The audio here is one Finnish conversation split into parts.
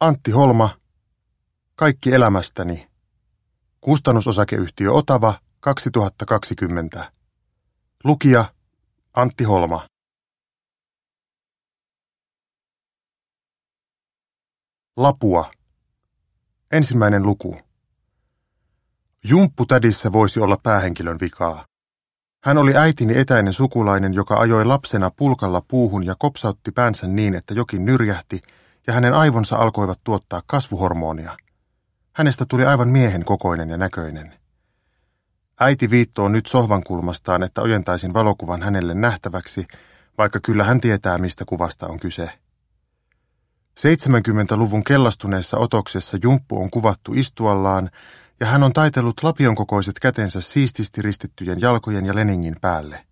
Antti Holma, Kaikki elämästäni. Kustannusosakeyhtiö Otava 2020. Lukija Antti Holma. Lapua. Ensimmäinen luku. Jumpputädissä voisi olla päähenkilön vikaa. Hän oli äitini etäinen sukulainen, joka ajoi lapsena pulkalla puuhun ja kopsautti päänsä niin, että jokin nyrjähti, ja hänen aivonsa alkoivat tuottaa kasvuhormonia. Hänestä tuli aivan miehen kokoinen ja näköinen. Äiti viittoo nyt sohvan kulmastaan, että ojentaisin valokuvan hänelle nähtäväksi, vaikka kyllä hän tietää, mistä kuvasta on kyse. 70-luvun kellastuneessa otoksessa Jumppu on kuvattu istuallaan, ja hän on taitellut lapion kokoiset kätensä siististi ristittyjen jalkojen ja leningin päälle.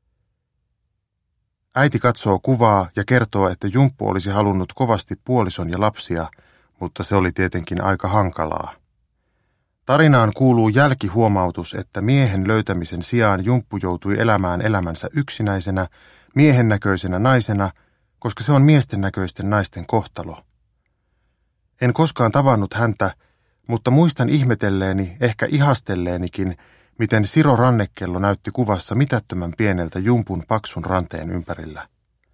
Äiti katsoo kuvaa ja kertoo, että Jumppu olisi halunnut kovasti puolison ja lapsia, mutta se oli tietenkin aika hankalaa. Tarinaan kuuluu jälkihuomautus, että miehen löytämisen sijaan Jumppu joutui elämään elämänsä yksinäisenä, miehen näköisenä naisena, koska se on miesten näköisten naisten kohtalo. En koskaan tavannut häntä, mutta muistan ihmetelleeni, ehkä ihastelleenikin, miten Siro Rannekello näytti kuvassa mitättömän pieneltä Jumpun paksun ranteen ympärillä.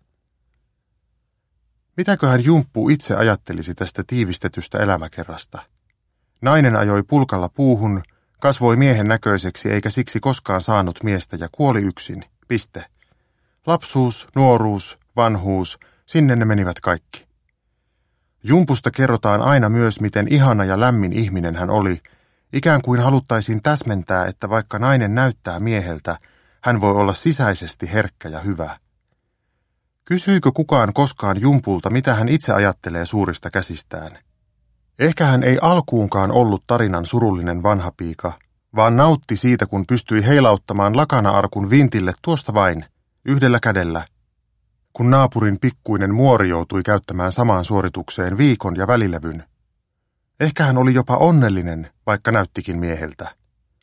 Mitäköhän Jumppu itse ajattelisi tästä tiivistetystä elämäkerrasta? Nainen ajoi pulkalla puuhun, kasvoi miehen näköiseksi eikä siksi koskaan saanut miestä ja kuoli yksin. Piste. Lapsuus, nuoruus, vanhuus, sinne ne menivät kaikki. Jumpusta kerrotaan aina myös, miten ihana ja lämmin ihminen hän oli, ikään kuin haluttaisiin täsmentää, että vaikka nainen näyttää mieheltä, hän voi olla sisäisesti herkkä ja hyvä. Kysyykö kukaan koskaan Jumpulta, mitä hän itse ajattelee suurista käsistään? Ehkä hän ei alkuunkaan ollut tarinan surullinen vanhapiika, vaan nautti siitä, kun pystyi heilauttamaan lakana-arkun vintille tuosta vain, yhdellä kädellä, kun naapurin pikkuinen muori joutui käyttämään samaan suoritukseen viikon ja välilevyn. Ehkä hän oli jopa onnellinen, vaikka näyttikin mieheltä.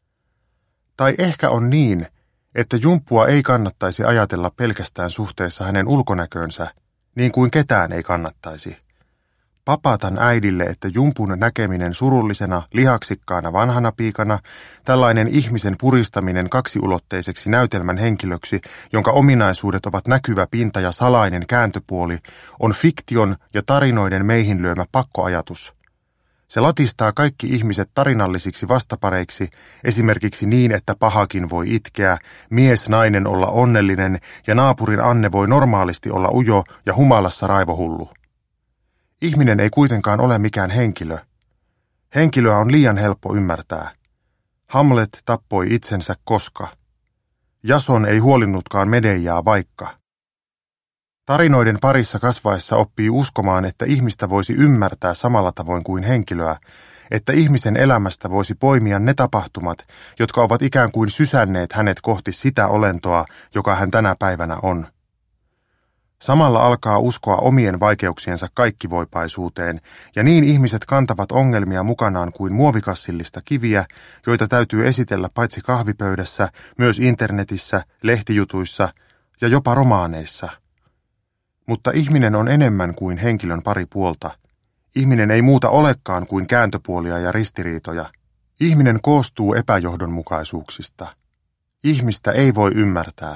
Tai ehkä on niin, että Jumppua ei kannattaisi ajatella pelkästään suhteessa hänen ulkonäköönsä, niin kuin ketään ei kannattaisi. Papatan äidille, että Jumpun näkeminen surullisena, lihaksikkaana vanhana piikana, tällainen ihmisen puristaminen kaksiulotteiseksi näytelmän henkilöksi, jonka ominaisuudet ovat näkyvä pinta ja salainen kääntöpuoli, on fiktion ja tarinoiden meihin lyömä pakkoajatus. Se latistaa kaikki ihmiset tarinallisiksi vastapareiksi, esimerkiksi niin, että pahakin voi itkeä, mies nainen olla onnellinen ja naapurin Anne voi normaalisti olla ujo ja humalassa raivohullu. Ihminen ei kuitenkaan ole mikään henkilö. Henkilöä on liian helppo ymmärtää. Hamlet tappoi itsensä koska. Jason ei huolinnutkaan Medeijaa vaikka. Tarinoiden parissa kasvaessa oppii uskomaan, että ihmistä voisi ymmärtää samalla tavoin kuin henkilöä, että ihmisen elämästä voisi poimia ne tapahtumat, jotka ovat ikään kuin sysänneet hänet kohti sitä olentoa, joka hän tänä päivänä on. Samalla alkaa uskoa omien vaikeuksiensa kaikkivoipaisuuteen, ja niin ihmiset kantavat ongelmia mukanaan kuin muovikassillista kiviä, joita täytyy esitellä paitsi kahvipöydässä, myös internetissä, lehtijutuissa ja jopa romaaneissa. Mutta ihminen on enemmän kuin henkilön pari puolta. Ihminen ei muuta olekaan kuin kääntöpuolia ja ristiriitoja. Ihminen koostuu epäjohdonmukaisuuksista. Ihmistä ei voi ymmärtää.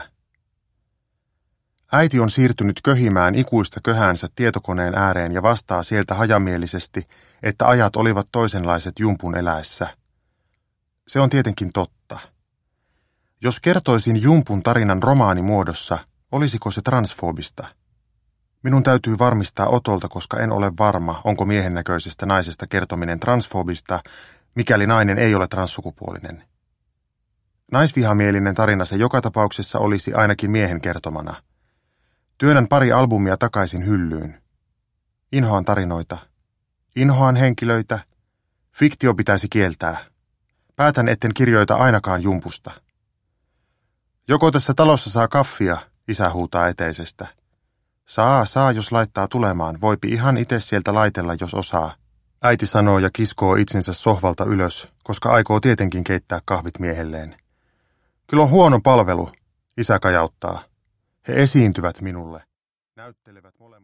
Äiti on siirtynyt köhimään ikuista köhäänsä tietokoneen ääreen ja vastaa sieltä hajamielisesti, että ajat olivat toisenlaiset Jumpun eläessä. Se on tietenkin totta. Jos kertoisin Jumpun tarinan romaanimuodossa, olisiko se transfoobista? Minun täytyy varmistaa Otolta, koska en ole varma, onko miehen näköisestä naisesta kertominen transfoobista, mikäli nainen ei ole transsukupuolinen. Naisvihamielinen tarina se joka tapauksessa olisi ainakin miehen kertomana. Työnnän pari albumia takaisin hyllyyn. Inhoan tarinoita. Inhoan henkilöitä. Fiktio pitäisi kieltää. Päätän, etten kirjoita ainakaan Jumpusta. Joko tässä talossa saa kaffia, isä huutaa eteisestä. Saa, jos laittaa tulemaan. Voipi ihan itse sieltä laitella, jos osaa. Äiti sanoo ja kiskoo itsensä sohvalta ylös, koska aikoo tietenkin keittää kahvit miehelleen. Kyllä on huono palvelu, isä kajauttaa. He esiintyvät minulle. Näyttelevät molemmat.